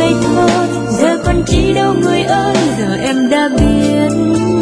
ngây thơ, giờ còn chi đâu người ơi, giờ em đã biết.